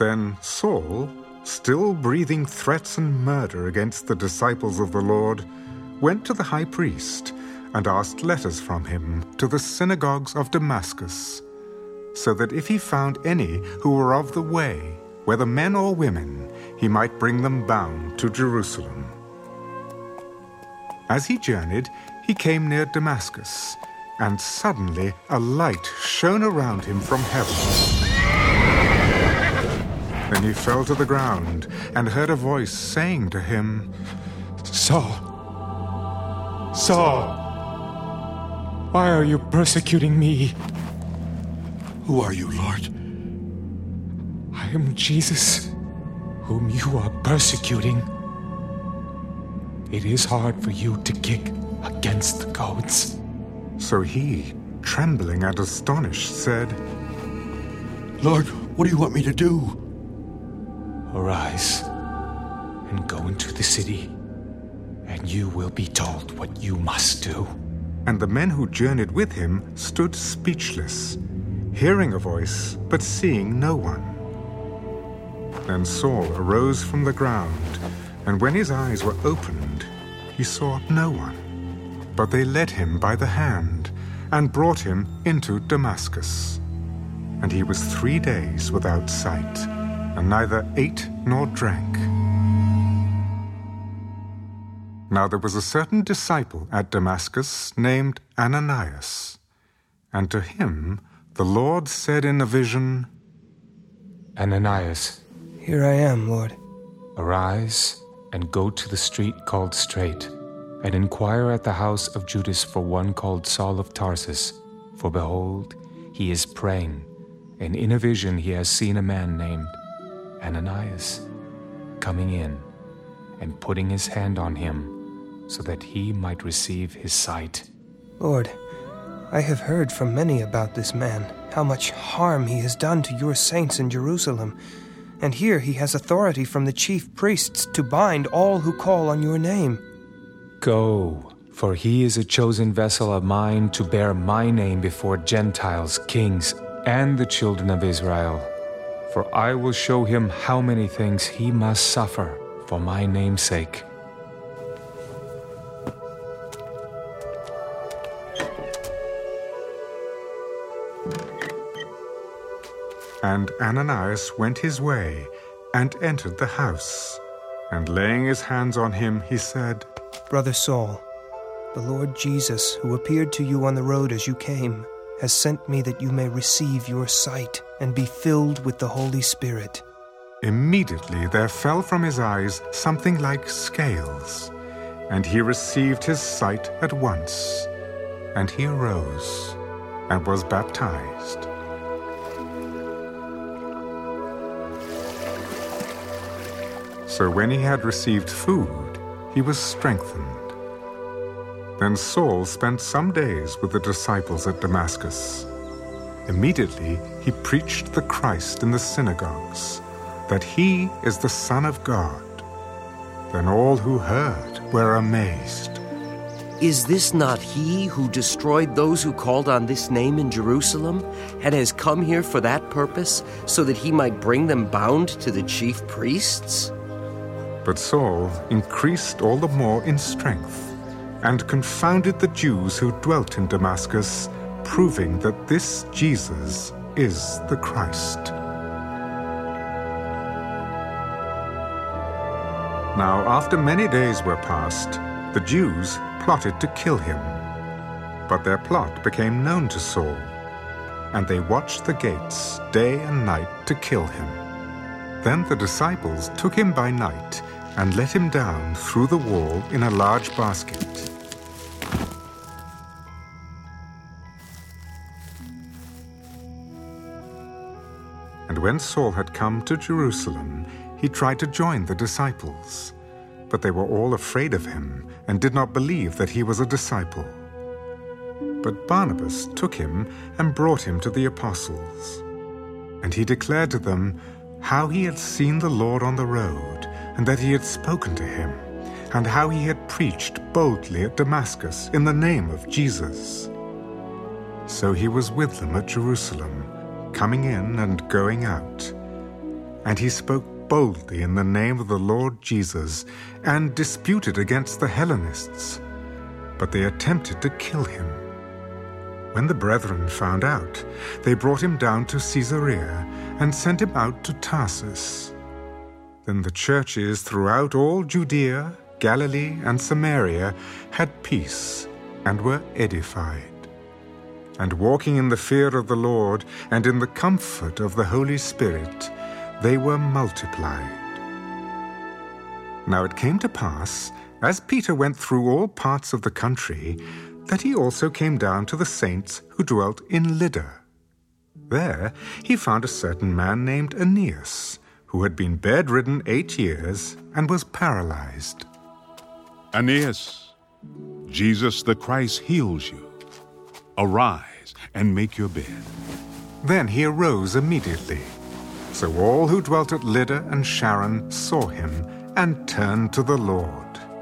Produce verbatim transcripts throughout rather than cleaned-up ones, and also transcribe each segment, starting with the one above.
Then Saul, still breathing threats and murder against the disciples of the Lord, went to the high priest and asked letters from him to the synagogues of Damascus, so that if he found any who were of the way, whether men or women, he might bring them bound to Jerusalem. As he journeyed, he came near Damascus, and suddenly a light shone around him from heaven. Then he fell to the ground and heard a voice saying to him, Saul, Saul, why are you persecuting me? Who are you, Lord? I am Jesus, whom you are persecuting. It is hard for you to kick against the goads. So he, trembling and astonished, said, Lord, what do you want me to do? Arise and go into the city, and you will be told what you must do. And the men who journeyed with him stood speechless, hearing a voice, but seeing no one. Then Saul arose from the ground, and when his eyes were opened, he saw no one. But they led him by the hand, and brought him into Damascus. And he was three days without sight, and neither ate nor drank. Now there was a certain disciple at Damascus named Ananias, and to him the Lord said in a vision, Ananias, here I am, Lord. Arise and go to the street called Straight, and inquire at the house of Judas for one called Saul of Tarsus. For behold, he is praying, and in a vision he has seen a man named Ananias coming in and putting his hand on him, so that he might receive his sight. Lord, I have heard from many about this man, how much harm he has done to your saints in Jerusalem. And here he has authority from the chief priests to bind all who call on your name. Go, for he is a chosen vessel of mine to bear my name before Gentiles, kings, and the children of Israel. For I will show him how many things he must suffer for my name's sake. And Ananias went his way and entered the house. And laying his hands on him, he said, Brother Saul, the Lord Jesus, who appeared to you on the road as you came, has sent me that you may receive your sight and be filled with the Holy Spirit. Immediately there fell from his eyes something like scales, and he received his sight at once. And he arose and was baptized. So when he had received food, he was strengthened. Then Saul spent some days with the disciples at Damascus. Immediately he preached the Christ in the synagogues, that he is the Son of God. Then all who heard were amazed. Is this not he who destroyed those who called on this name in Jerusalem, and has come here for that purpose, so that he might bring them bound to the chief priests? But Saul increased all the more in strength, and confounded the Jews who dwelt in Damascus, proving that this Jesus is the Christ. Now after many days were past, the Jews plotted to kill him. But their plot became known to Saul, and they watched the gates day and night to kill him. Then the disciples took him by night and let him down through the wall in a large basket. And when Saul had come to Jerusalem, he tried to join the disciples, but they were all afraid of him and did not believe that he was a disciple. But Barnabas took him and brought him to the apostles. And he declared to them how he had seen the Lord on the road, and that he had spoken to him, and how he had preached boldly at Damascus in the name of Jesus. So he was with them at Jerusalem, coming in and going out. and he spoke boldly in the name of the Lord Jesus and disputed against the Hellenists. But they attempted to kill him. When the brethren found out, they brought him down to Caesarea and sent him out to Tarsus. Then the churches throughout all Judea, Galilee, and Samaria had peace and were edified. And walking in the fear of the Lord and in the comfort of the Holy Spirit, they were multiplied. Now it came to pass, as Peter went through all parts of the country, that he also came down to the saints who dwelt in Lydda. There he found a certain man named Aeneas, who had been bedridden eight years and was paralyzed. Aeneas, Jesus the Christ heals you. Arise and make your bed. Then he arose immediately. So all who dwelt at Lydda and Sharon saw him and turned to the Lord.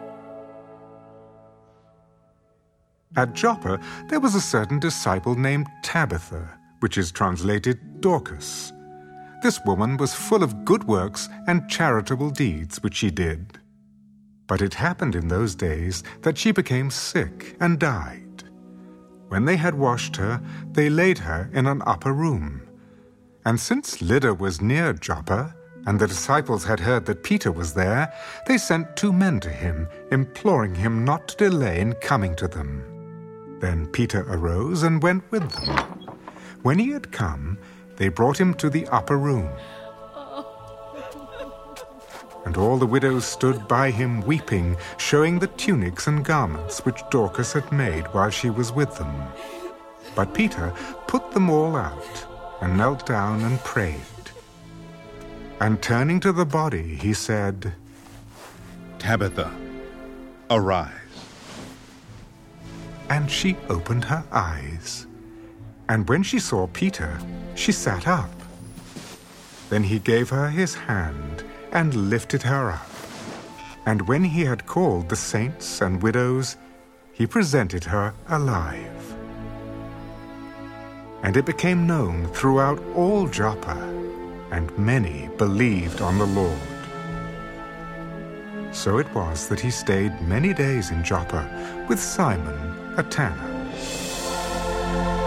At Joppa there was a certain disciple named Tabitha, which is translated Dorcas. This woman was full of good works and charitable deeds which she did. But it happened in those days that she became sick and died. When they had washed her, they laid her in an upper room. And since Lydda was near Joppa, and the disciples had heard that Peter was there, they sent two men to him, imploring him not to delay in coming to them. Then Peter arose and went with them. When he had come, they brought him to the upper room. And all the widows stood by him weeping, showing the tunics and garments which Dorcas had made while she was with them. But Peter put them all out, and knelt down and prayed. And turning to the body, he said, Tabitha, arise. And she opened her eyes. And when she saw Peter, she sat up. Then he gave her his hand and lifted her up. And when he had called the saints and widows, he presented her alive. And it became known throughout all Joppa, and many believed on the Lord. So it was that he stayed many days in Joppa with Simon, a tanner.